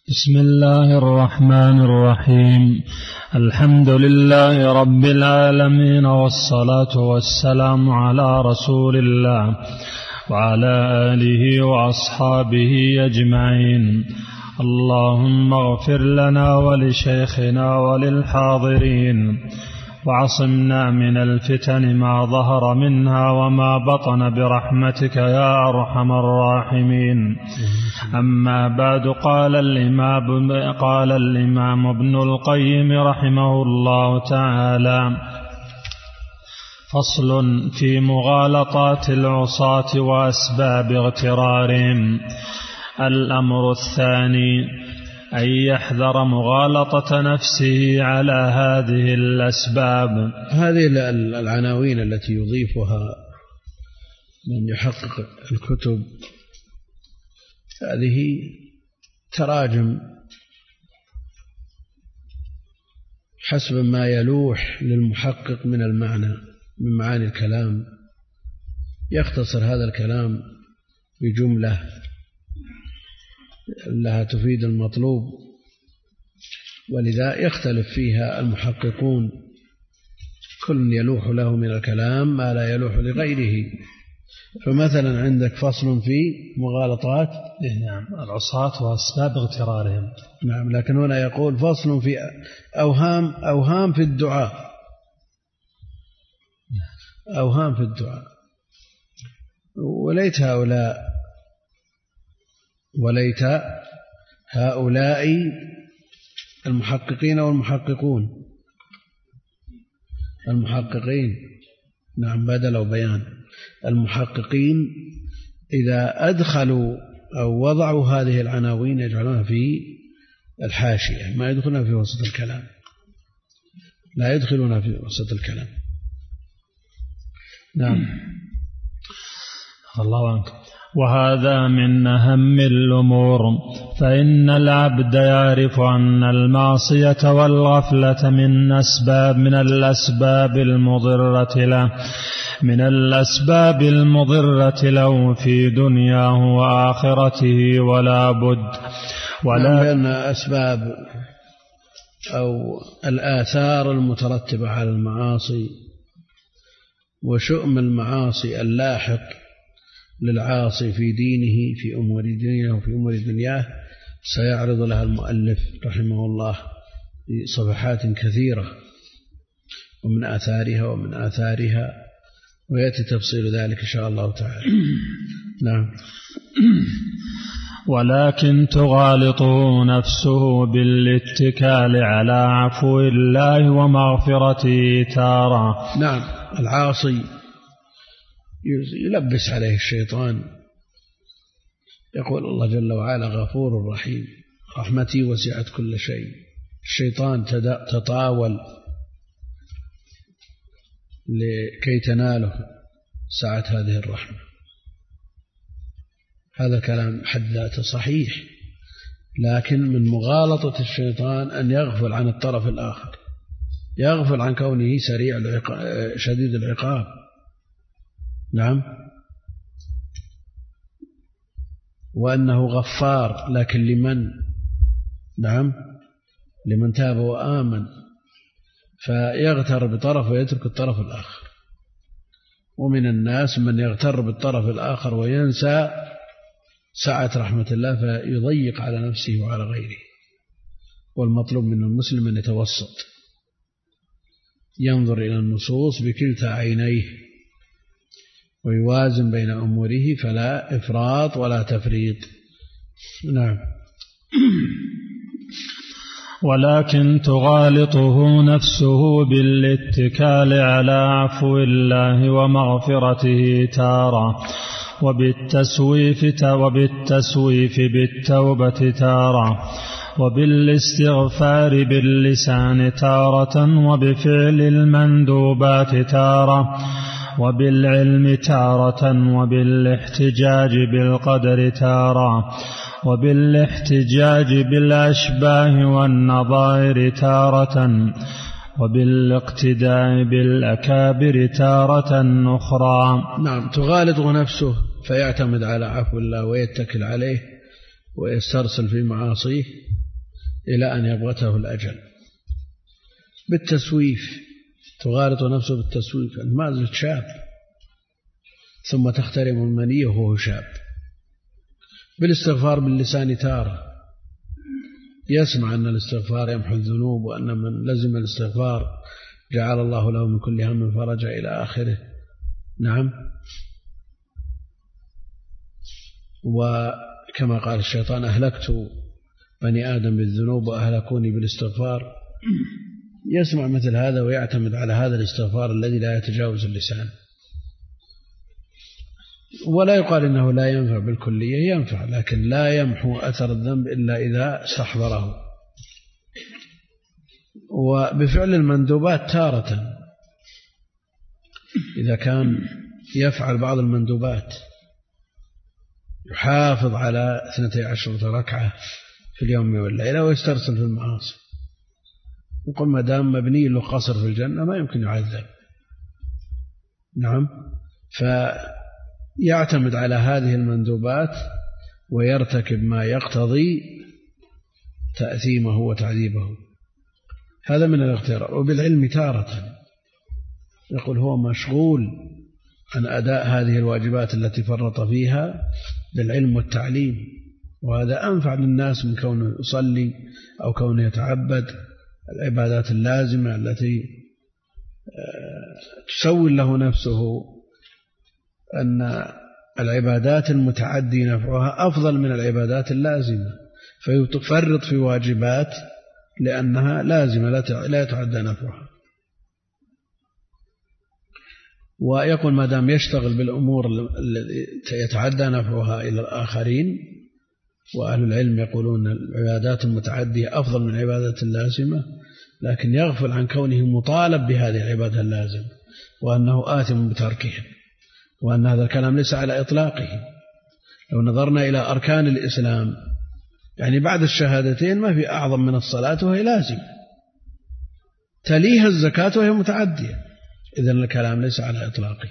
بسم الله الرحمن الرحيم. الحمد لله رب العالمين، والصلاة والسلام على رسول الله وعلى آله وأصحابه أجمعين. اللهم اغفر لنا ولشيخنا وللحاضرين، وعصمنا من الفتن ما ظهر منها وما بطن برحمتك يا أرحم الراحمين. أما بعد، قال الإمام ابن القيم رحمه الله تعالى: فصل في مغالطات العصاة وأسباب اغترارهم. الأمر الثاني أن يحذر مغالطة نفسه على هذه الأسباب. هذه العناوين التي يضيفها من يحقق الكتب هذه تراجم حسب ما يلوح للمحقق من المعنى، من معاني الكلام، يختصر هذا الكلام بجملة لها تفيد المطلوب، ولذا يختلف فيها المحققون، كل يلوح له من الكلام ما لا يلوح لغيره. فمثلا عندك فصل في مغالطات العصاة وأسباب اغترارهم. نعم، لكن هنا يقول فصل في أوهام في الدعاء. أوهام في الدعاء. وليت هؤلاء المحققين والمحققون، المحققين نعم بدل وبيان، المحققين إذا أدخلوا أو وضعوا هذه العناوين يجعلونها في الحاشية، ما يدخلونها في وسط الكلام، لا يدخلونها في وسط الكلام. نعم. الله عنك. وهذا من أهم الأمور، فإن العبد يعرف أن المعصية والغفلة من الأسباب المضرة له في دنياه وآخرته، ولا بد لأن أسباب أو الآثار المترتبة على المعاصي وشؤم المعاصي اللاحق للعاصي في دينه، في أمور دينه وفي أمور دنياه، سيعرض لها المؤلف رحمه الله في صفحات كثيرة، ومن آثارها ويأتي تفصيل ذلك إن شاء الله تعالى. نعم. ولكن تغالطه نفسه بالاتكال على عفو الله ومغفرته تارة. نعم، العاصي يلبس عليه الشيطان، يقول الله جل وعلا غفور رحيم، رحمتي وسعت كل شيء. الشيطان تطاول لكي تناله سعة هذه الرحمة. هذا كلام حد ذاته صحيح، لكن من مغالطة الشيطان أن يغفل عن الطرف الآخر، يغفل عن كونه شديد العقاب. نعم. وأنه غفار، لكن لمن؟ نعم، لمن تاب وآمن، فيغتر بطرف ويترك الطرف الآخر. ومن الناس من يغتر بالطرف الآخر وينسى سعة رحمة الله فيضيق على نفسه وعلى غيره. والمطلوب من المسلم أن يتوسط، ينظر إلى النصوص بكلتا عينيه ويوازن بين أموره، فلا إفراط ولا تفريط. نعم. ولكن تغالطه نفسه بالاتكال على عفو الله ومغفرته تارة، وبالتسويف بالتوبة تارة، وبالاستغفار باللسان تارة، وبفعل المندوبات تارة، وبالعلم تارة، وبالاحتجاج بالقدر تارة، وبالاحتجاج بالأشباه والنظائر تارة، وبالاقتداء بالأكابر تارة أخرى. نعم، تغالطه نفسه فيعتمد على عفو الله ويتكل عليه ويسترسل في معاصيه، إلى أن يبغته الأجل بالتسويف، تغالط نفسه بالتسويف، أنت ما زلت شاب، ثم تخترم المني وهو شاب. بالاستغفار باللسان تارة، يسمع أن الاستغفار يمحو الذنوب، وأن من لزم الاستغفار جعل الله له من كل هم فرجا إلى آخره. نعم. وكما قال الشيطان: أهلكت بني آدم بالذنوب وأهلكوني بالاستغفار. يسمع مثل هذا ويعتمد على هذا الاستغفار الذي لا يتجاوز اللسان. ولا يقال إنه لا ينفع بالكلية، ينفع، لكن لا يمحو أثر الذنب إلا إذا استحضره. وبفعل المندوبات تارة، إذا كان يفعل بعض المندوبات، يحافظ على 12 ركعة في اليوم والليلة ويسترسل في المعاصي، يقول ما دام مبني له قصر في الجنة ما يمكن يعذب. نعم. فيعتمد على هذه المندوبات ويرتكب ما يقتضي تأثيمه وتعذيبه، هذا من الاغترار. وبالعلم تارة، يقول هو مشغول عن أداء هذه الواجبات التي فرط فيها بالعلم والتعليم، وهذا أنفع للناس من كونه يصلي أو كونه يتعبد العبادات اللازمة التي تسول له نفسه أن العبادات المتعدي نفعها أفضل من العبادات اللازمة، فيتفرط في واجبات لأنها لازمة لا يتعدى نفعها. ويقول ما دام يشتغل بالأمور التي يتعدى نفعها إلى الآخرين، وأهل العلم يقولون العبادات المتعدية أفضل من العبادات اللازمة، لكن يغفل عن كونه مطالب بهذه العبادة اللازمة، وأنه آثم بتركها، وأن هذا الكلام ليس على إطلاقه. لو نظرنا إلى أركان الإسلام، يعني بعد الشهادتين ما في أعظم من الصلاة وهي لازمة، تليها الزكاة وهي متعدية، إذن الكلام ليس على إطلاقه.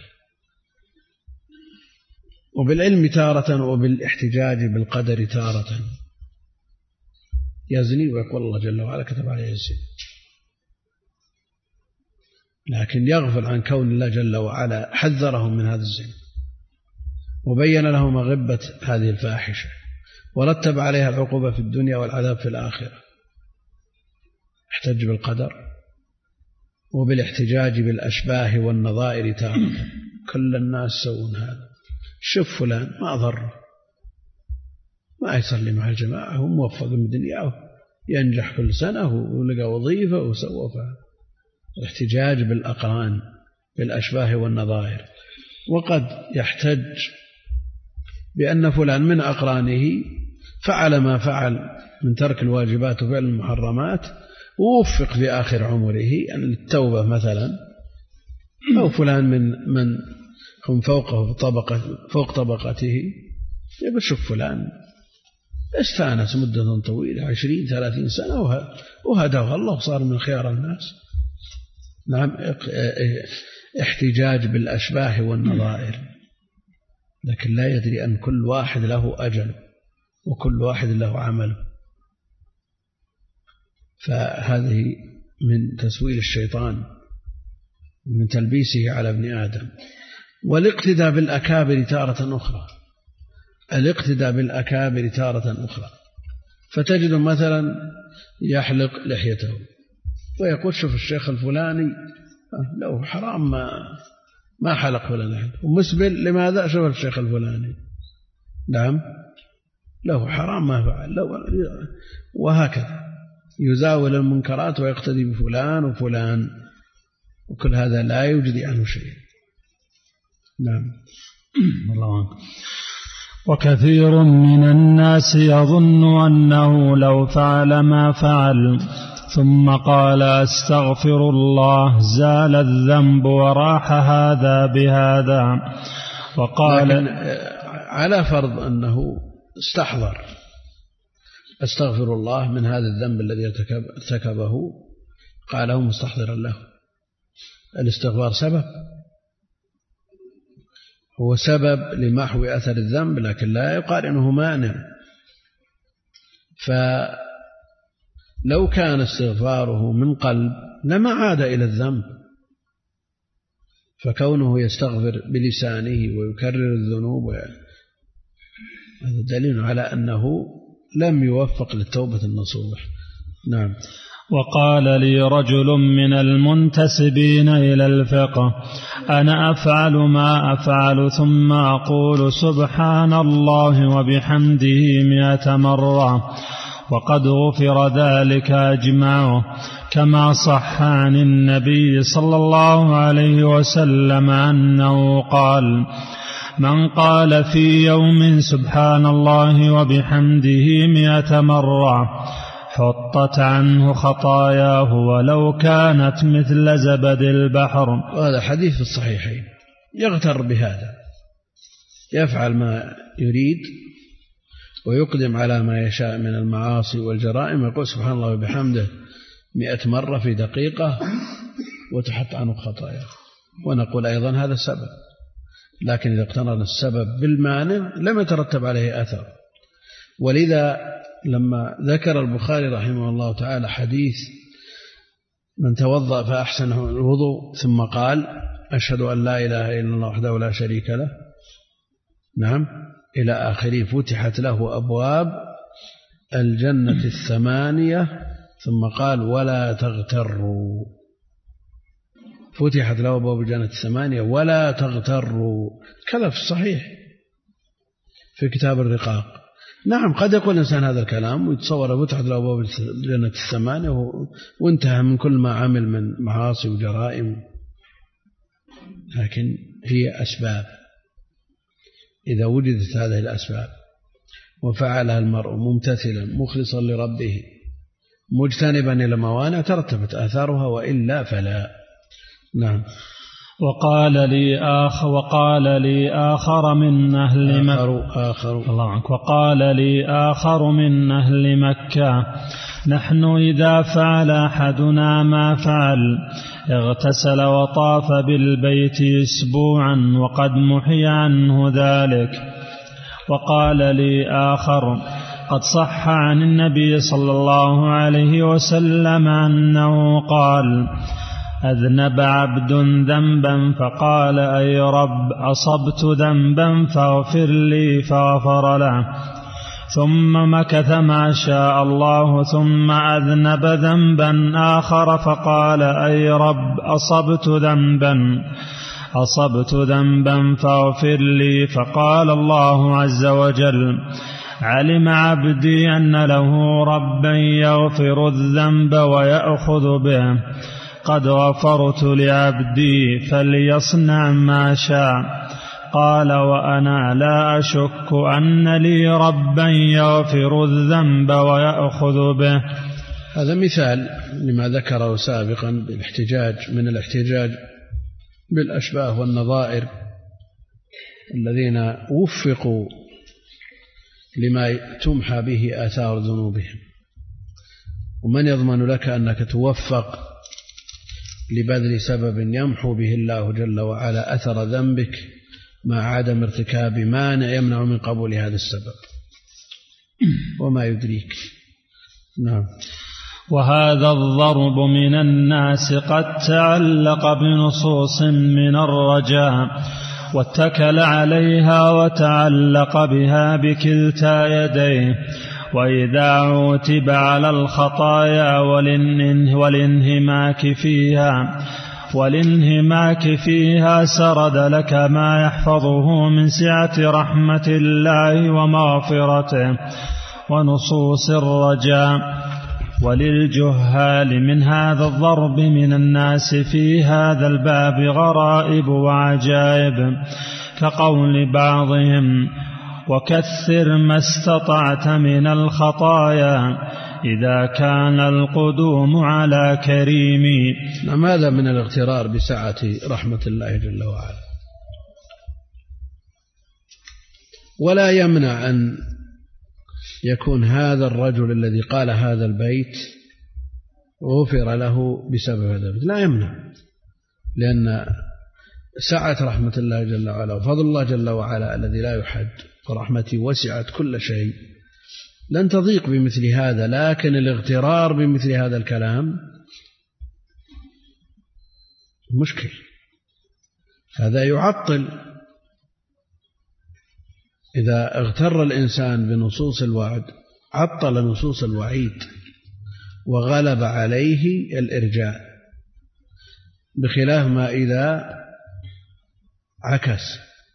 وبالعلم تارة، وبالاحتجاج بالقدر تارة، يزني ويقول الله جل وعلا كتب عليه الزنا، لكن يغفل عن كون الله جل وعلا حذرهم من هذا الزنا وبين لهم مغبة هذه الفاحشة ورتب عليها العقوبة في الدنيا والعذاب في الآخرة. احتج بالقدر وبالاحتجاج بالأشباه والنظائر تارة، كل الناس يسوون هذا. شوف فلان ما ضره، ما يصلي مع الجماعة، هو موفق من دنياه، ينجح كل سنة ولقى وظيفة وسوى فعل. الاحتجاج بالأقران بالأشباه والنظائر. وقد يحتج بأن فلان من أقرانه فعل ما فعل من ترك الواجبات وفعل المحرمات ووفق في آخر عمره يعني للتوبة مثلا، أو فلان من هم فوقه فوق طبقته، يشوف فلان استانس مدة طويلة 20-30 سنة وهداه الله وصار من خيار الناس. نعم. احتجاج بالأشباه والنظائر، لكن لا يدري أن كل واحد له أجل وكل واحد له عمل. فهذه من تسويل الشيطان من تلبيسه على ابن آدم. والاقتداء بالأكابر تارة أخرى، الاقتداء بالأكابر تارة أخرى، فتجد مثلا يحلق لحيته ويقول شوف الشيخ الفلاني لو حرام ما حلق ولا لحيته، ومسبل لماذا؟ شوف الشيخ الفلاني نعم له حرام ما فعل، وهكذا يزاول المنكرات ويقتدي بفلان وفلان، وكل هذا لا يجدي عنه شيء. نعم. الله عنك. وكثير من الناس يظن أنه لو فعل ما فعل ثم قال أستغفر الله زال الذنب وراح هذا بهذا. وقال لكن على فرض أنه استحضر أستغفر الله من هذا الذنب الذي ارتكبه، قاله مستحضرا له. الاستغفار سبب، هو سبب لمحو أثر الذنب، لكن لا يقال إنه مانع. لو كان استغفاره من قلب لما عاد إلى الذنب، فكونه يستغفر بلسانه ويكرر الذنوب هذا دليل على أنه لم يوفق للتوبة النصوح. نعم. وقال لي رجل من المنتسبين إلى الفقه: أنا أفعل ما أفعل ثم أقول سبحان الله وبحمده 100 مرة، وقد غفر ذلك أجمعه، كما صح عن النبي صلى الله عليه وسلم أنه قال: من قال في يوم سبحان الله وبحمده 100 مرة حطت عنه خطاياه ولو كانت مثل زبد البحر. وهذا حديث في الصحيحين. يغتر بهذا، يفعل ما يريد ويقدم على ما يشاء من المعاصي والجرائم، يقول سبحان الله وبحمده 100 مرة في دقيقة وتحط عنه خطاياه. ونقول أيضا هذا سبب، لكن إذا اقترن السبب بالمانع لم يترتب عليه أثر. ولذا لما ذكر البخاري رحمه الله تعالى حديث من توضأ فأحسن الوضوء ثم قال أشهد أن لا إله إلا الله وحده لا شريك له، نعم، إلى آخره، فتحت له أبواب الجنة 8، ثم قال ولا تغتروا، فتحت له أبواب الجنة 8 ولا تغتروا، كذا في الصحيح في كتاب الرقاق. نعم، قد يقول الإنسان هذا الكلام ويتصور فتحت له أبواب الجنة 8 وانتهى من كل ما عمل من معاصي وجرائم، لكن هي أسباب. إذا وجدت هذه الأسباب وفعلها المرء ممتثلا مخلصا لربه مجتنبا إلى الموانع ترتبت آثارها، وإلا فلا. نعم. وقال لي آخر من أهل مكة: نحن إذا فعل أحدنا ما فعل اغتسل وطاف بالبيت أسبوعا وقد محي عنه ذلك. وقال لي آخر: قد صح عن النبي صلى الله عليه وسلم أنه قال: أذنب عبد ذنبا فقال أي رب أصبت ذنبا فاغفر لي فغفر له، ثم مكث ما شاء الله ثم أذنب ذنبا آخر فقال أي رب أصبت ذنبا فاغفر لي، فقال الله عز وجل: علم عبدي أن له ربا يغفر الذنب ويأخذ به، قد غفرت لعبدي فليصنع ما شاء. قال: وأنا لا أشك أن لي ربا يغفر الذنب ويأخذ به. هذا مثال لما ذكره سابقا من الاحتجاج بالأشباه والنظائر الذين وفقوا لما تمحى به آثار ذنوبهم. ومن يضمن لك أنك توفق لبذل سبب يمحو به الله جل وعلا أثر ذنبك مع عدم ارتكاب مانع يمنع من قبول هذا السبب؟ وما يدريك. نعم. وهذا الضرب من الناس قد تعلق بنصوص من الرجاء واتكل عليها وتعلق بها بكلتا يديه، وإذا عوتب على الخطايا والانهماك فيها سرد لك ما يحفظه من سعة رحمة الله ومغفرته ونصوص الرجاء. وللجهال من هذا الضرب من الناس في هذا الباب غرائب وعجائب، كقول بعضهم: وكثر ما استطعت من الخطايا إذا كان القدوم على كريم. هذا من الاغترار بسعة رحمة الله جل وعلا. ولا يمنع أن يكون هذا الرجل الذي قال هذا البيت غفر له بسبب هذا البيت، لا يمنع، لأن سعة رحمة الله جل وعلا وفضل الله جل وعلا الذي لا يحد، ورحمتي وسعت كل شيء، لن تضيق بمثل هذا، لكن الاغترار بمثل هذا الكلام مشكل، هذا يعطل. إذا اغتر الإنسان بنصوص الوعد عطل نصوص الوعيد وغلب عليه الإرجاء، بخلاف ما إذا عكس،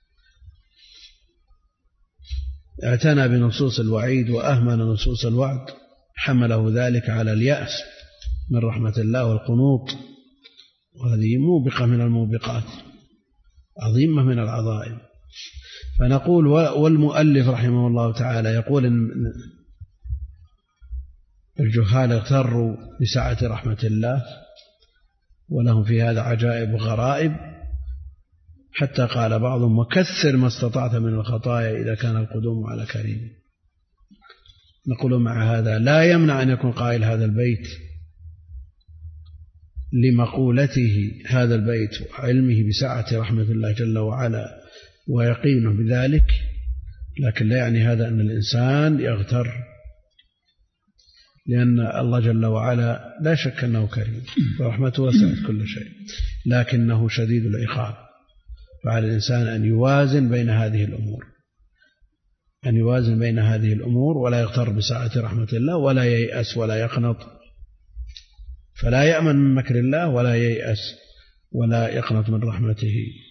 اعتنى بنصوص الوعيد وأهمل نصوص الوعد، حمله ذلك على اليأس من رحمة الله والقنوط، وهذه موبقة من الموبقات، عظيمة من العظائم. فنقول والمؤلف رحمه الله تعالى يقول إن الجهال اغتروا بسعة رحمة الله ولهم في هذا عجائب وغرائب، حتى قال بعضهم وكثر ما استطعت من الخطايا إذا كان القدوم على كريم. نقول مع هذا لا يمنع أن يكون قائل هذا البيت لمقولته هذا البيت وعلمه بسعة رحمة الله جل وعلا ويقينه بذلك، لكن لا يعني هذا أن الإنسان يغتر، لأن الله جل وعلا لا شك أنه كريم ورحمته وسعت كل شيء، لكنه شديد العقاب. فعلى الإنسان أن يوازن بين هذه الأمور، ولا يغتر بسعة رحمة الله، ولا ييأس ولا يقنط، فلا يأمن من مكر الله ولا ييأس ولا يقنط من رحمته.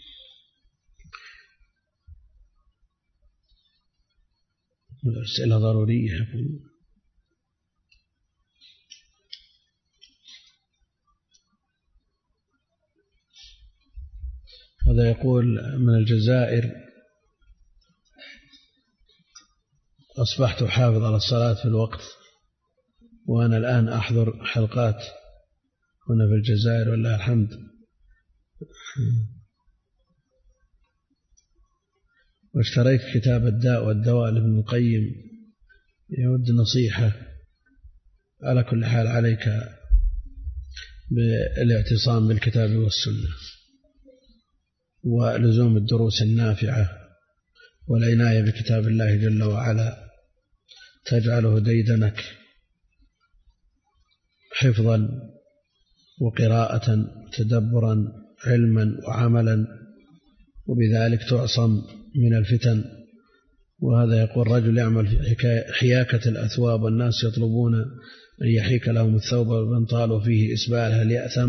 الأسئلة ضرورية. هذا يقول من الجزائر: أصبحت حافظ على الصلاة في الوقت، وأنا الآن أحضر حلقات هنا في الجزائر والله الحمد، واشتريت كتاب الداء والدواء لابن القيم. يود نصيحة. على كل حال عليك بالاعتصام بالكتاب والسنة ولزوم الدروس النافعة والعناية بكتاب الله جل وعلا، تجعله ديدنك حفظا وقراءة تدبرا علما وعملا، وبذلك تعصم من الفتن. وهذا يقول رجل يعمل في حياكة الأثواب والناس يطلبون أن يحيك لهم الثوب والبنطال وفيه إسبال، هل يأثم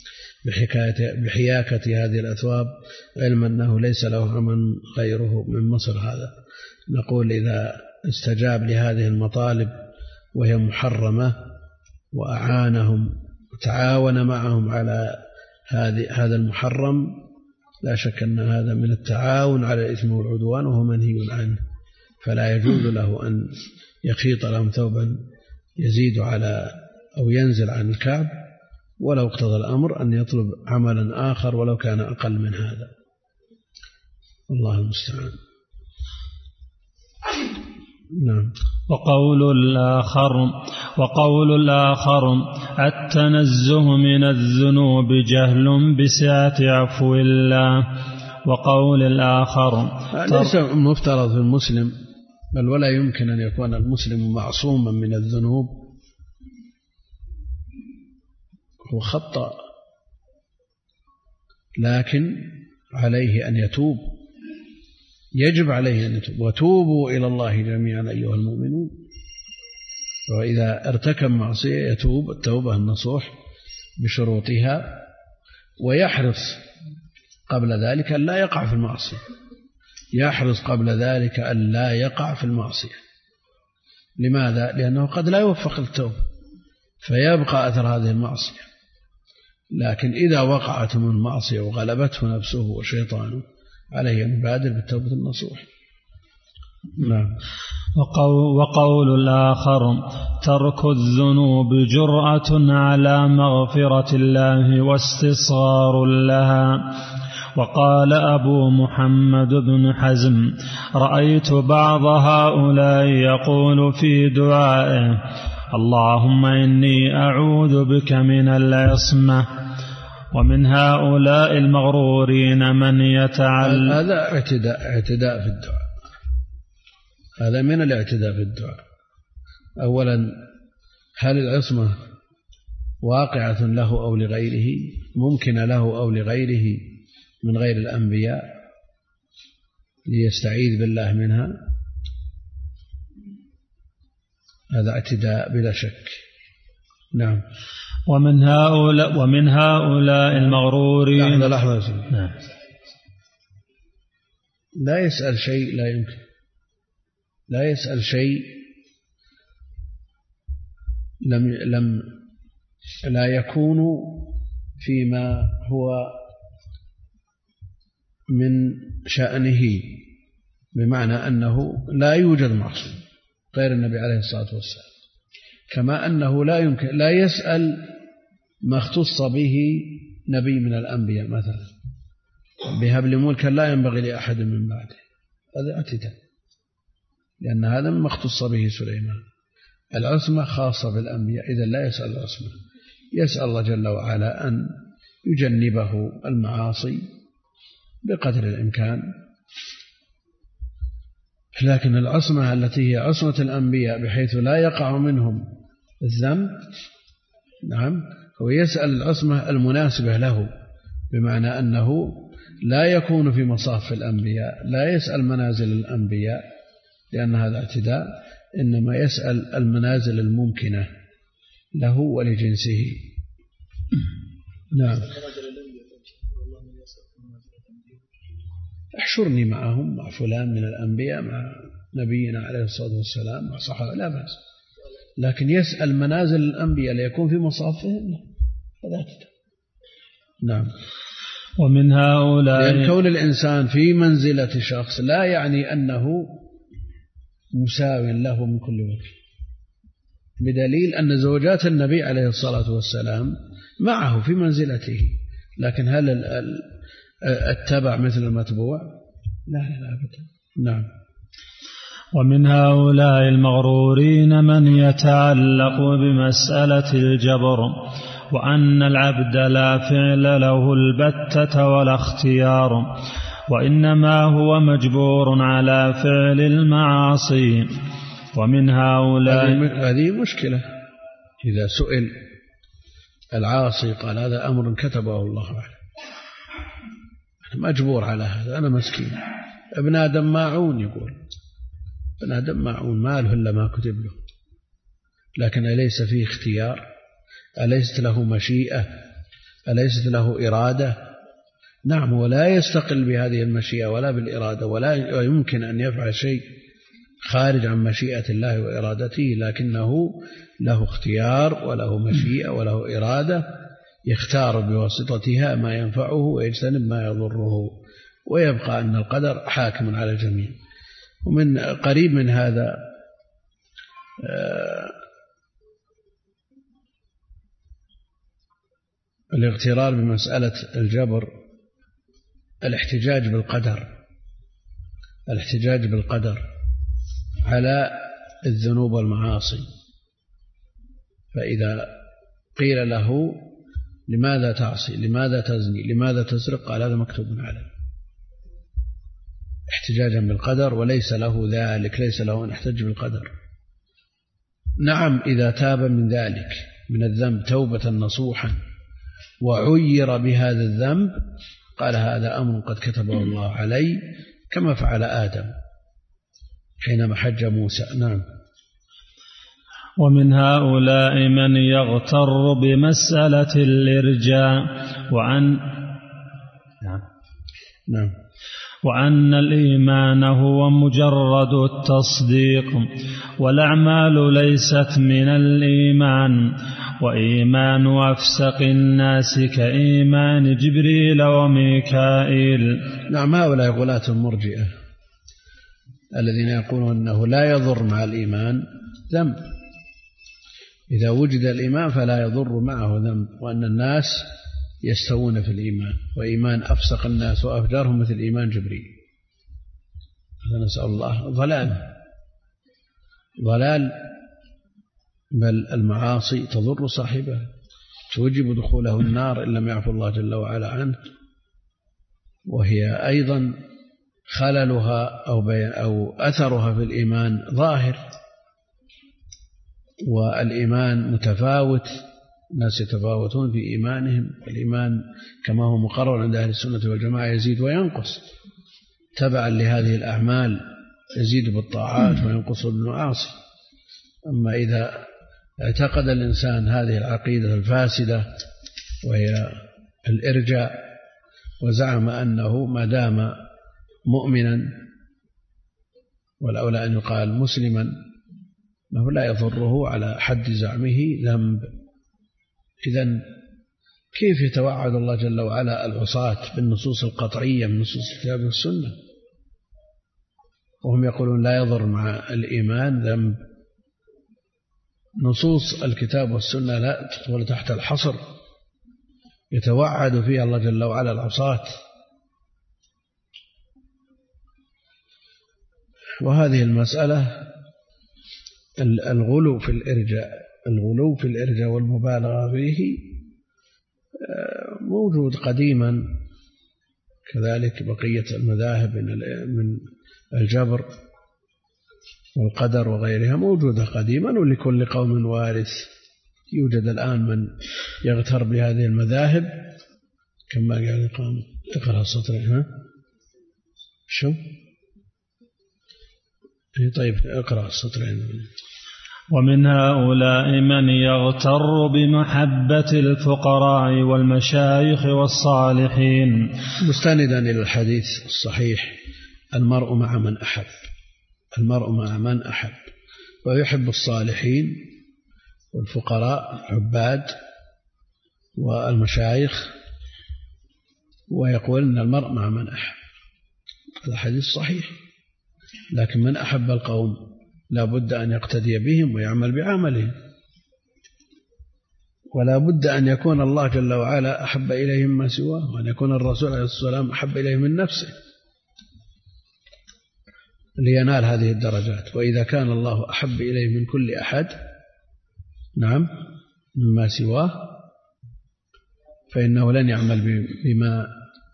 بحياكة هذه الأثواب علما أنه ليس له عمل غيره من مصر؟ هذا نقول إذا استجاب لهذه المطالب وهي محرمة وأعانهم وتعاون معهم على هذا المحرم، لا شك أن هذا من التعاون على الإثم والعدوان وهو منهي عنه، فلا يجوز له أن يخيط لهم ثوبا يزيد على أو ينزل عن الكعب، ولو اقتضى الأمر أن يطلب عملا آخر ولو كان أقل من هذا. الله المستعان. نعم. وقول الآخر التنزه من الذنوب جهل بسعة عفو الله. وقول الآخر ليس مفترض في المسلم، بل ولا يمكن أن يكون المسلم معصوما من الذنوب، هو خطأ، لكن عليه أن يتوب، يجب عليه أن يتوب. وتوبوا إلى الله جميعا أيها المؤمنون. وإذا ارتكب معصية يتوب التوبة النصوح بشروطها، ويحرص قبل ذلك أن لا يقع في المعصية. لماذا؟ لأنه قد لا يوفق التوبة فيبقى أثر هذه المعصية، لكن إذا وقعت من المعصية وغلبته نفسه وشيطانه عليه أن يبادر بالتوبة النصوح. نعم. وقول الآخر ترك الذنوب جرأة على مغفرة الله واستصغار لها. وقال أبو محمد بن حزم رأيت بعض هؤلاء يقول في دعائه اللهم إني أعوذ بك من العصمة. ومن هؤلاء المغرورين من يتعلم. هذا اعتداء في الدعاء، هذا من الاعتداء في الدعاء. أولا هل العصمة واقعة له أو لغيره، ممكنة له أو لغيره من غير الأنبياء ليستعيذ بالله منها؟ هذا اعتداء بلا شك. نعم. ومن هؤلاء المغرورين. لحظة. نعم. لا يسأل شيء لا يمكن، لا يسأل شيء لا يكون فيما هو من شأنه، بمعنى أنه لا يوجد معصوم غير النبي عليه الصلاة والسلام، كما أنه لا يمكن لا يسأل ما اختص به نبي من الأنبياء، مثلا بهب لي ملكا لا ينبغي لأحد من بعده، هذا اعتداء، لأن هذا مما اختص به سليمان. العصمة خاصة بالأنبياء، إذا لا يسأل العصمة، يسأل الله جل وعلا أن يجنبه المعاصي بقدر الإمكان. لكن العصمة التي هي عصمة الأنبياء بحيث لا يقع منهم الذنب، نعم، هو يسأل العصمة المناسبة له، بمعنى أنه لا يكون في مصاف الأنبياء، لا يسأل منازل الأنبياء لأن هذا اعتداء، إنما يسأل المنازل الممكنة له ولجنسه. نعم. احشرني معهم، مع فلان من الأنبياء، مع نبينا عليه الصلاة والسلام، مع صحابة، لا بأس، لكن يسأل منازل الأنبياء ليكون في مصافهم، هذا اعتداء. نعم. ومن هؤلاء، لأن كون الإنسان في منزلة شخص لا يعني أنه مساو له من كل وجه، بدليل أن زوجات النبي عليه الصلاة والسلام معه في منزلته، لكن هل التبع مثل المتبوع؟ لا أبدا. نعم. ومن هؤلاء المغرورين من يتعلق بمسألة الجبر، وأن العبد لا فعل له البتة ولا اختيار، وإنما هو مجبور على فعل المعاصي. ومن هؤلاء، هذه مشكلة، إذا سئل العاصي قال هذا أمر كتبه الله عليه، مجبور على هذا، أنا مسكين، ابن آدم ماعون، يقول ابن آدم ماعون، ما له إلا ما كتب له، لكن أليس فيه اختيار؟ أليست له مشيئة؟ أليست له إرادة؟ نعم، ولا يستقل بهذه المشيئة ولا بالإرادة، ولا يمكن أن يفعل شيء خارج عن مشيئة الله وإرادته، لكنه له اختيار وله مشيئة وله إرادة، يختار بواسطتها ما ينفعه ويجتنب ما يضره، ويبقى أن القدر حاكم على الجميع. ومن قريب من هذا الاغترار بمسألة الجبر، الاحتجاج بالقدر على الذنوب والمعاصي. فإذا قيل له لماذا تعصي، لماذا تزني، لماذا تسرق، قال هذا مكتوب عليه، احتجاجا بالقدر، وليس له ذلك، ليس له أن يحتج بالقدر. نعم، إذا تاب من ذلك من الذنب توبة نصوحا وعير بهذا الذنب، قال هذا أمر قد كتبه الله علي، كما فعل آدم حينما حج موسى. نعم. ومن هؤلاء من يغتر بمسألة الإرجاء، وأن الإيمان هو مجرد التصديق، والأعمال ليست من الإيمان، وإيمان أفسق الناس كإيمان جبريل وميكائيل. نعم، هؤلاء غلاة المرجئة الذين يقولون أنه لا يضر مع الإيمان ذنب، إذا وجد الإيمان فلا يضر معه ذنب، وأن الناس يستوون في الإيمان، وإيمان أفسق الناس وأفجرهم مثل إيمان جبريل. هذا نسأل الله ضلال، بل المعاصي تضر صاحبه، توجب دخوله النار إن لم يعفو الله جل وعلا عنه، وهي أيضا خللها أو أثرها في الإيمان ظاهر، والإيمان متفاوت، الناس يتفاوتون في إيمانهم. الإيمان كما هو مقرر عند أهل السنة والجماعة يزيد وينقص تبعا لهذه الأعمال، يزيد بالطاعات وينقص بالمعاصي. أما إذا اعتقد الإنسان هذه العقيدة الفاسدة وهي الإرجاء وزعم أنه ما دام مؤمنا، والأولى أن يقال مسلما، أنه لا يضره على حد زعمه ذنب، إذن كيف يتوعد الله جل وعلا العصاة بالنصوص القطعية من نصوص الكتاب والسنة وهم يقولون لا يضر مع الإيمان ذنب؟ نصوص الكتاب والسنة لا تدخل تحت الحصر، يتوعد فيها الله جل وعلا العصاة. وهذه المسألة الغلو في الإرجاء والمبالغة فيه موجود قديما، كذلك بقية المذاهب من الجبر والقدر وغيرها موجودة قديما، ولكل قوم وارث. يوجد الآن من يغتر بهذه المذاهب كما قال قام اقرأ السطرين. شو طيب اقرأ السطرين. ومن هؤلاء من يغتر بمحبة الفقراء والمشايخ والصالحين، مستندا إلى الحديث الصحيح: المرء مع من أحب، المرء مع من أحب، ويحب الصالحين والفقراء العباد والمشايخ، ويقول أن المرء مع من أحب. هذا حديث صحيح. لكن من أحب القوم لا بد أن يقتدي بهم ويعمل بعملهم، ولا بد أن يكون الله جل وعلا أحب إليهم ما سواه، وأن يكون الرسول عليه الصلاة والسلام أحب إليهم من نفسه لينال هذه الدرجات. وإذا كان الله أحب إليه من كل أحد نعم مما سواه فإنه لن يعمل بما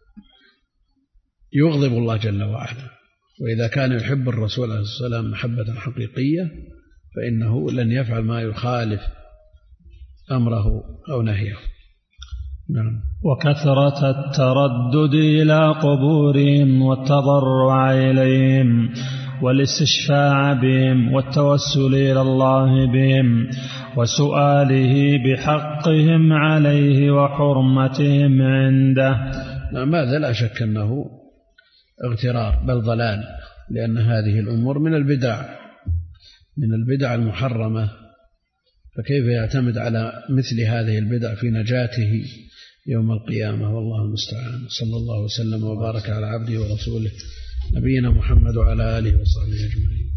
يغضب الله جل وعلا. وإذا كان يحب الرسول عليه الصلاة والسلام محبة حقيقية فإنه لن يفعل ما يخالف أمره أو نهيه. نعم. وكثرة التردد إلى قبورهم والتضرع إليهم والاستشفاع بهم والتوسل إلى الله بهم وسؤاله بحقهم عليه وحرمتهم عنده. نعم، هذا لا شك أنه اغترار بل ضلال، لأن هذه الأمور من البدع المحرمة، فكيف يعتمد على مثل هذه البدع في نجاته يوم القيامة؟ والله المستعان. صلى الله وسلم وبارك على عبده ورسوله نبينا محمد وعلى آله وصحبه أجمعين.